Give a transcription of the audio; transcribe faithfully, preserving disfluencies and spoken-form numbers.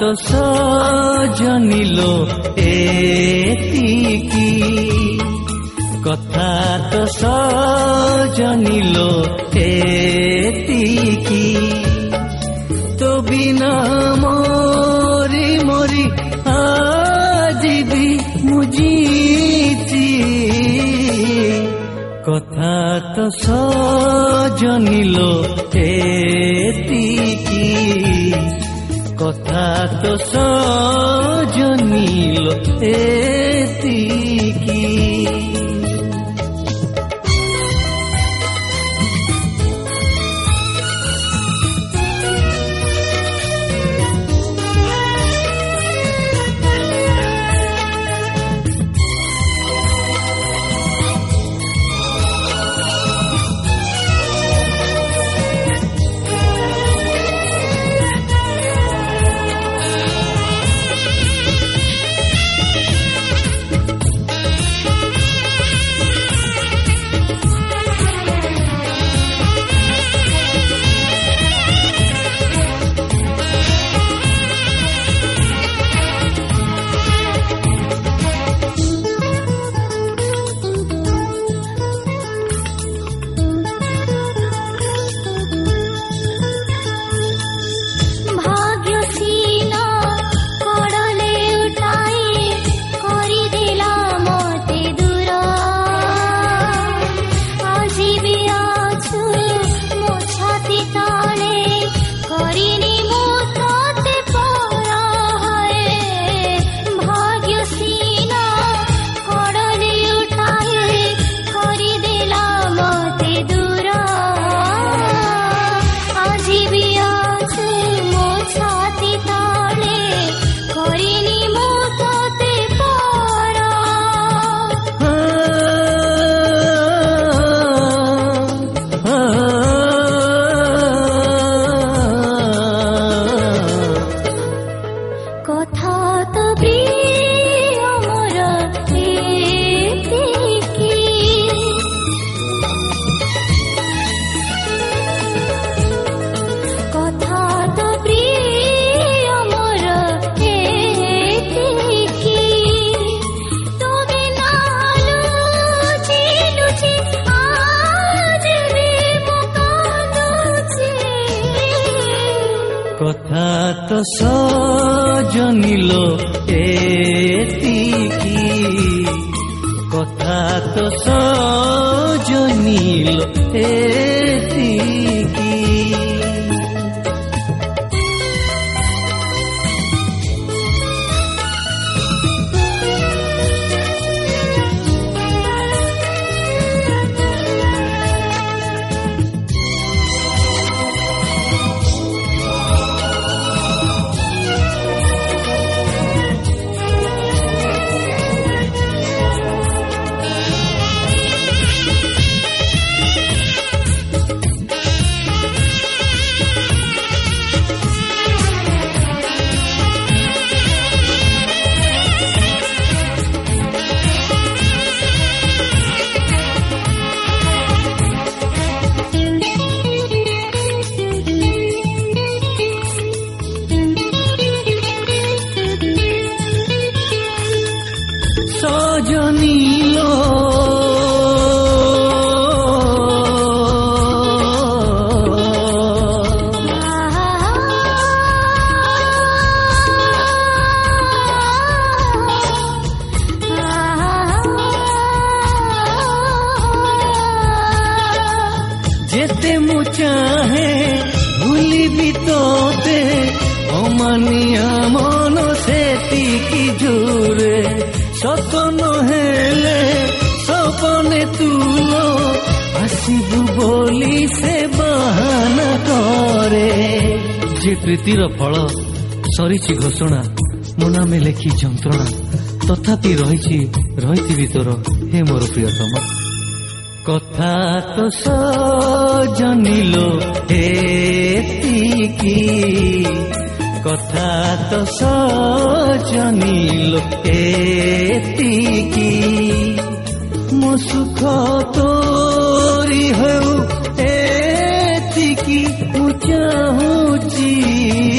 तो सजनिलो एतिकी कथा तो सजनिलो एतिकी तो बिना मोरी मोरी आजी भी मुझीची कथा तो सजनिलो एतिकी कथा तो सजनिलो एतिकी कथा तो सजनिलो एतिकी कथा तो सजनिलो एतिकी सजनिलो जेते मु चाहे भूलिबी तोते अमानिया मन सेतिकी जोरे सपन हेले सपने तुलो आसिबु बोली से बहाना करे जे प्रीतिर फल सरीची घोषणा मो नामे लेखी जंत्रणा तथापि रही रही तोर हे मोर प्रियतम कथा तो सजनिलो एतिकी कथा तो सजनिलो एतिकी मो सुख तोरी हो एतिकी मु चाहूची